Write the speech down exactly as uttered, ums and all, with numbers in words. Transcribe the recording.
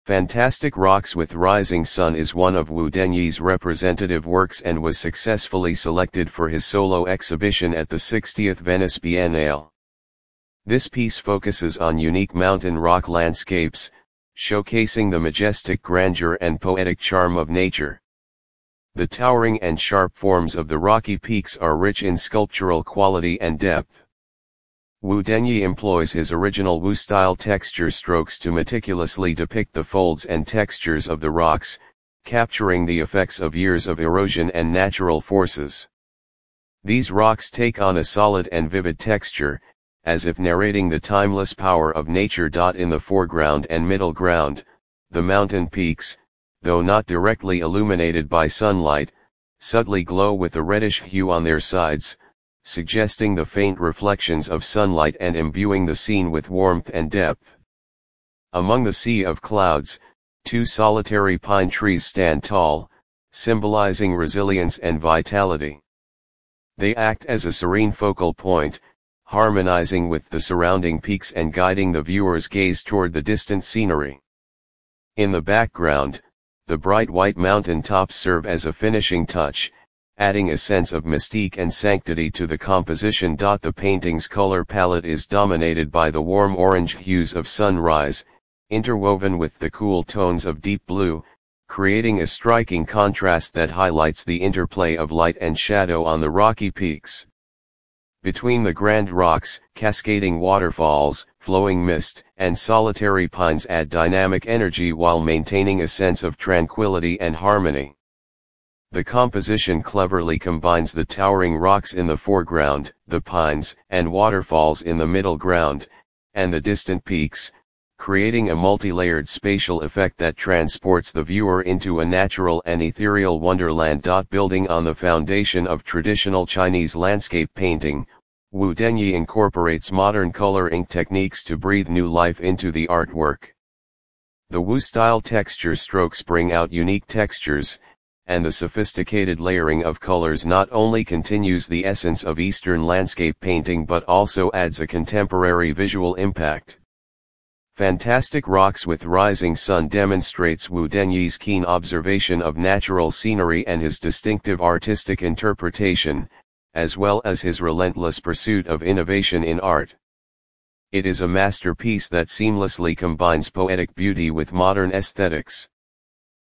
Fantastic Rocks with Rising Sun is one of Wu Denyi's representative works and was successfully selected for his solo exhibition at the sixtieth Venice Biennale. This piece focuses on unique mountain rock landscapes, showcasing the majestic grandeur and poetic charm of nature. The towering and sharp forms of the rocky peaks are rich in sculptural quality and depth. Wu Denyi employs his original Wu-style texture strokes to meticulously depict the folds and textures of the rocks, capturing the effects of years of erosion and natural forces. These rocks take on a solid and vivid texture, as if narrating the timeless power of nature. In the foreground and middle ground, the mountain peaks, though not directly illuminated by sunlight, subtly glow with a reddish hue on their sides, suggesting the faint reflections of sunlight and imbuing the scene with warmth and depth. Among the sea of clouds, two solitary pine trees stand tall, symbolizing resilience and vitality. They act as a serene focal point, harmonizing with the surrounding peaks and guiding the viewer's gaze toward the distant scenery. In the background, the bright white mountain tops serve as a finishing touch, adding a sense of mystique and sanctity to the composition. The painting's color palette is dominated by the warm orange hues of sunrise, interwoven with the cool tones of deep blue, creating a striking contrast that highlights the interplay of light and shadow on the rocky peaks. Between the grand rocks, cascading waterfalls, flowing mist, and solitary pines add dynamic energy while maintaining a sense of tranquility and harmony. The composition cleverly combines the towering rocks in the foreground, the pines and waterfalls in the middle ground, and the distant peaks, creating a multi-layered spatial effect that transports the viewer into a natural and ethereal wonderland. Building on the foundation of traditional Chinese landscape painting, Wu Denyi incorporates modern coloring techniques to breathe new life into the artwork. The Wu-style texture strokes bring out unique textures, and the sophisticated layering of colors not only continues the essence of Eastern landscape painting but also adds a contemporary visual impact. Fantastic Rocks with Rising Sun demonstrates Wu Denyi's keen observation of natural scenery and his distinctive artistic interpretation, as well as his relentless pursuit of innovation in art. It is a masterpiece that seamlessly combines poetic beauty with modern aesthetics.